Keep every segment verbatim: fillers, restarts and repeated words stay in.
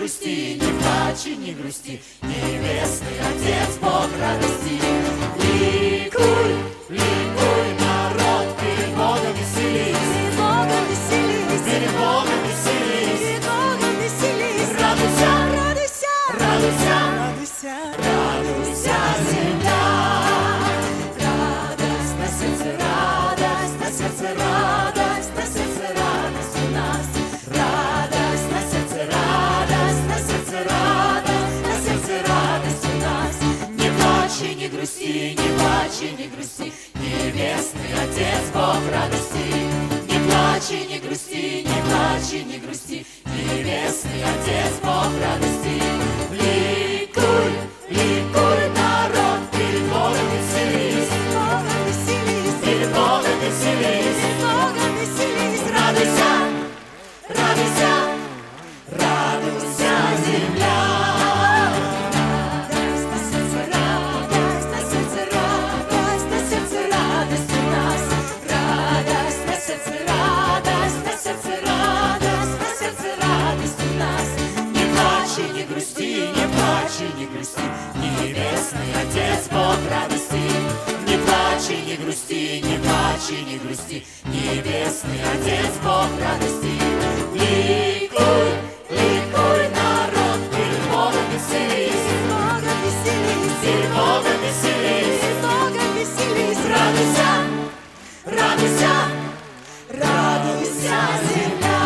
грусти, не плачь и не грусти, небесный Отец Бог радости. Ликуй, ликуй, народ, перед Богом веселись, перед Богом веселись, перед Богом веселись, перед Богом веселись. радуйся, Радуйся, радуйся, радуйся, радуйся, земля. Радость на сердце, радость на сердце, радость на сердце, радость у нас. Радость на сердце, радость на сердце, радость на сердце, радость у нас. Не плачь и не грусти, не плачь и не грусти, небесный Отец Бог радости. Не плачь и не грусти, не плачь и не грусти, небесный Отец Бог радости. Ликуй, ликуй, народ, перед Богом веселись, перед Богом веселись, перед Богом веселись, перед Богом веселись. радуйся, радуйся, радуйся, земля. Радость на сердце, радость на сердце, радость на сердце, радость у нас. Радость на сердце, радость на сердце, радость на сердце, радость у нас. Не плачь и не грусти, не плачь и не грусти, небесный Отец Бог радости. Не плачь и не грусти, не плачь и не грусти, небесный Отец Бог радости. Ликуй, ликуй, народ, перед Богом веселись, Перед Богом веселись, перед Богом веселись, перед Богом веселись. радуйся, радуйся, радуйся, земля.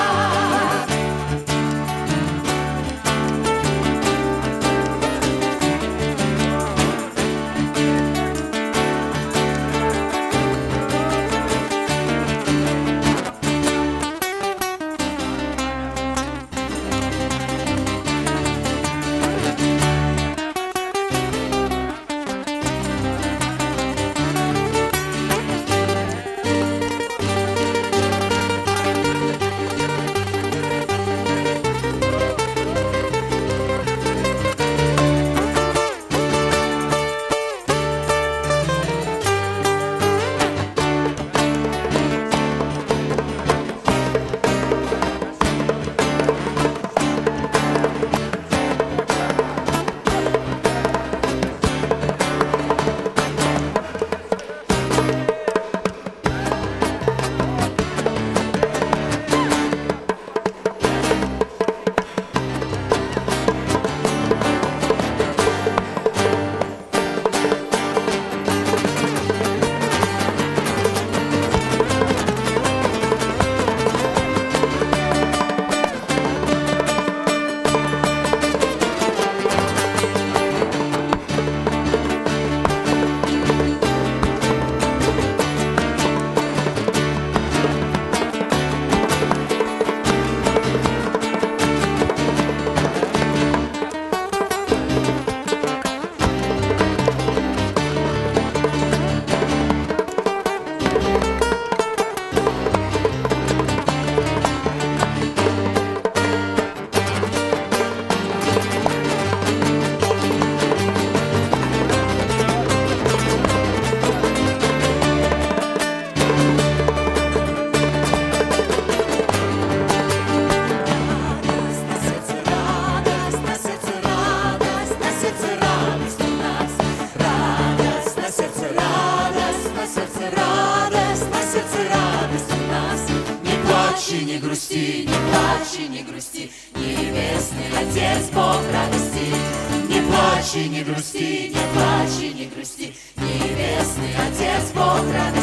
И не грусти, не плачь и не грусти, небесный Отец Бог радости. Не плачь и не грусти, не плачь и не грусти, небесный Отец Бог радости.